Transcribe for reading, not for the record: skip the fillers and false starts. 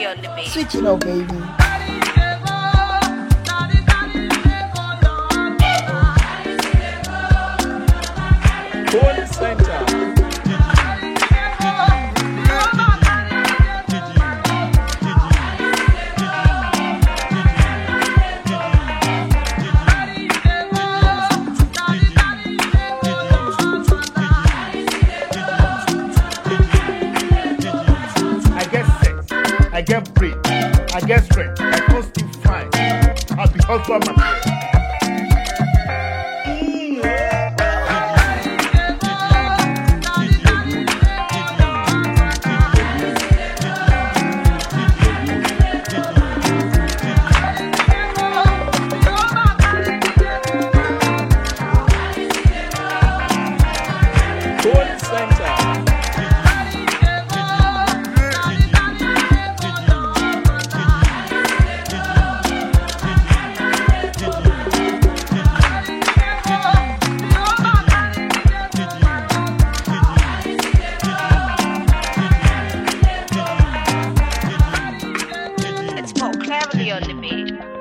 Cleverly on the beat. Switch it up, baby. Holy Center. I get bread, I get strength, I can't still fine. I'll be husband material. Holy Center. It's called Cleverly on the beat.